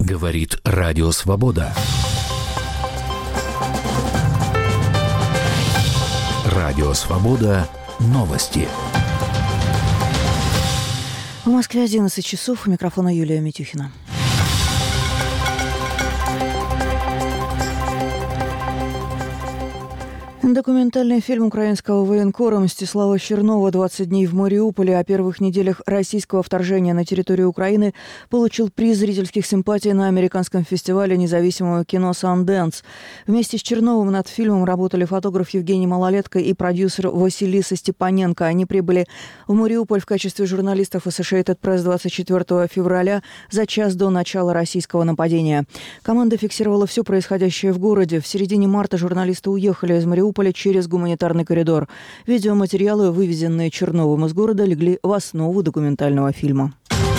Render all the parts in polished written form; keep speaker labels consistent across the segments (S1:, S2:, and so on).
S1: Говорит Радио Свобода. Радио Свобода. Новости.
S2: В Москве 11 часов. У микрофона Юлия Митюхина. Документальный фильм украинского военкора Мстислава Чернова «20 дней в Мариуполе» о первых неделях российского вторжения на территорию Украины получил приз зрительских симпатий на американском фестивале независимого кино «Сандэнс». Вместе с Черновым над фильмом работали фотограф Евгений Малолетко и продюсер Василиса Степаненко. Они прибыли в Мариуполь в качестве журналистов Associated Press 24 февраля за час до начала российского нападения. Команда фиксировала все происходящее в городе. В середине марта журналисты уехали из Мариуполя через гуманитарный коридор. Видеоматериалы, вывезенные Черновым из города, легли в основу документального фильма.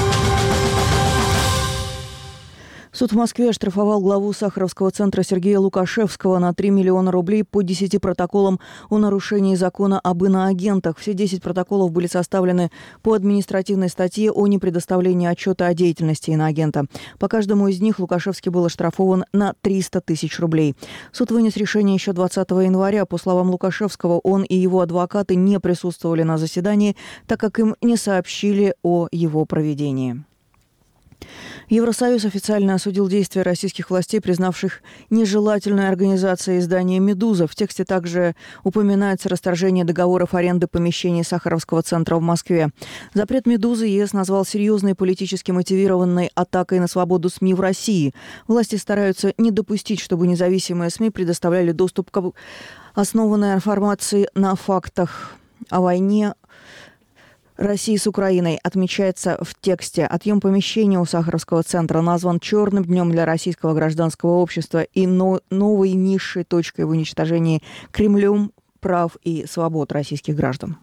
S2: Суд в Москве оштрафовал главу Сахаровского центра Сергея Лукашевского на 3 миллиона рублей по 10 протоколам о нарушении закона об иноагентах. Все 10 протоколов были составлены по административной статье о непредоставлении отчета о деятельности иноагента. По каждому из них Лукашевский был оштрафован на 300 тысяч рублей. Суд вынес решение еще 20 января. По словам Лукашевского, он и его адвокаты не присутствовали на заседании, так как им не сообщили о его проведении. Евросоюз официально осудил действия российских властей, признавших нежелательной организацией издания «Медуза». В тексте также упоминается расторжение договоров аренды помещений Сахаровского центра в Москве. Запрет «Медузы» ЕС назвал серьезной политически мотивированной атакой на свободу СМИ в России. Власти стараются не допустить, чтобы независимые СМИ предоставляли доступ к основанной информации на фактах о войне России с Украиной. Отмечается в тексте. Отъем помещения у Сахаровского центра назван черным днем для российского гражданского общества и новой низшей точкой в уничтожении Кремлем прав и свобод российских граждан.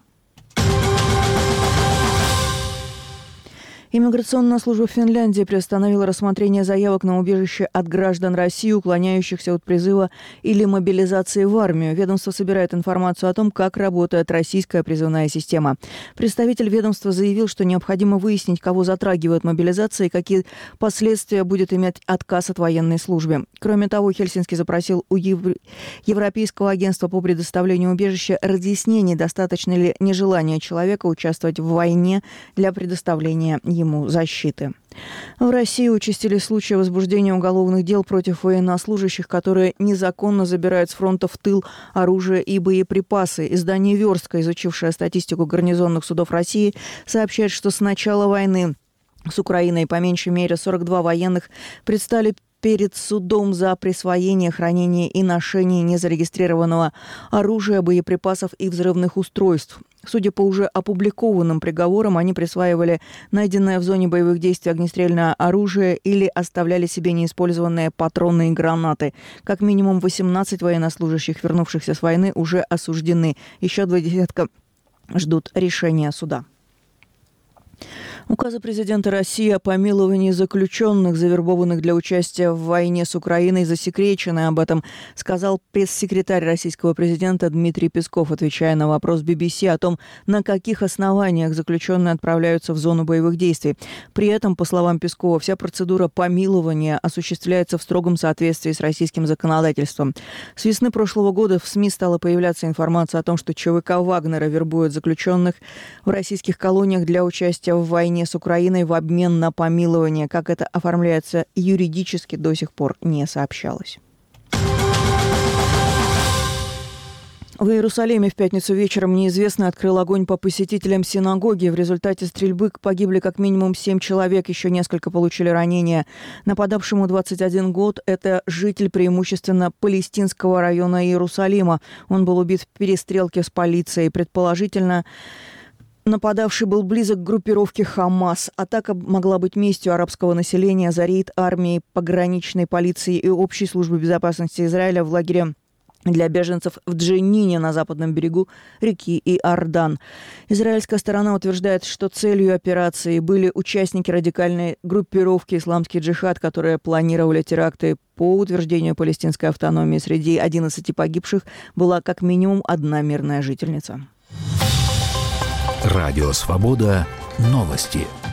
S2: Иммиграционная служба Финляндии приостановила рассмотрение заявок на убежище от граждан России, уклоняющихся от призыва или мобилизации в армию. Ведомство собирает информацию о том, как работает российская призывная система. Представитель ведомства заявил, что необходимо выяснить, кого затрагивает мобилизация и какие последствия будет иметь отказ от военной службы. Кроме того, Хельсинки запросил у Европейского агентства по предоставлению убежища разъяснений, достаточно ли нежелания человека участвовать в войне для предоставления ему защиты. В России участились случаи возбуждения уголовных дел против военнослужащих, которые незаконно забирают с фронта в тыл оружие и боеприпасы. Издание «Верстка», изучившее статистику гарнизонных судов России, сообщает, что с начала войны с Украиной по меньшей мере 42 военных предстали перед судом за присвоение, хранение и ношение незарегистрированного оружия, боеприпасов и взрывных устройств. Судя по уже опубликованным приговорам, они присваивали найденное в зоне боевых действий огнестрельное оружие или оставляли себе неиспользованные патроны и гранаты. Как минимум 18 военнослужащих, вернувшихся с войны, уже осуждены. Еще 20 ждут решения суда. Указы президента России о помиловании заключенных, завербованных для участия в войне с Украиной, засекречены. Об этом сказал пресс-секретарь российского президента Дмитрий Песков, отвечая на вопрос BBC о том, на каких основаниях заключенные отправляются в зону боевых действий. При этом, по словам Пескова, вся процедура помилования осуществляется в строгом соответствии с российским законодательством. С весны прошлого года в СМИ стала появляться информация о том, что ЧВК Вагнера вербует заключенных в российских колониях для участия в войне с Украиной в обмен на помилование. Как это оформляется юридически, до сих пор не сообщалось. В Иерусалиме в пятницу вечером неизвестный открыл огонь по посетителям синагоги. В результате стрельбы погибли как минимум 7 человек, еще несколько получили ранения. Нападавшему 21 год. Это житель преимущественно палестинского района Иерусалима. Он был убит в перестрелке с полицией. Предположительно, нападавший был близок к группировке «Хамас». Атака могла быть местью арабского населения за рейд армии, пограничной полиции и общей службы безопасности Израиля в лагере для беженцев в Дженине на западном берегу реки Иордан. Израильская сторона утверждает, что целью операции были участники радикальной группировки «Исламский джихад», которые планировали теракты. По утверждению палестинской автономии, среди 11 погибших была как минимум одна мирная жительница.
S1: Радио «Свобода». Новости.